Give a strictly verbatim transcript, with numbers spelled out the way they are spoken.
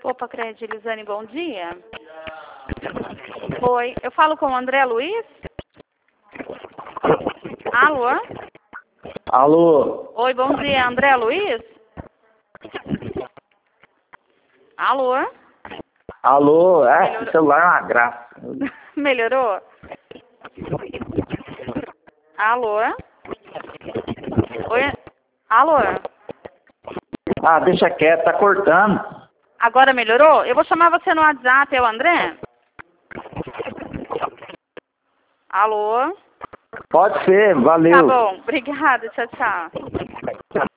Opa, Crédito, Elisane, bom dia. Oi, eu falo com o André Luiz? Alô? Alô? Oi, bom dia, André Luiz? Alô? Alô? É, Melhorou. esse celular é uma graça. Melhorou? Alô? Oi? Alô? Ah, deixa quieto, tá cortando. Agora melhorou? Eu vou chamar você no WhatsApp, é o André? Alô? Pode ser, Tá valeu. bom, obrigada, tchau, tchau.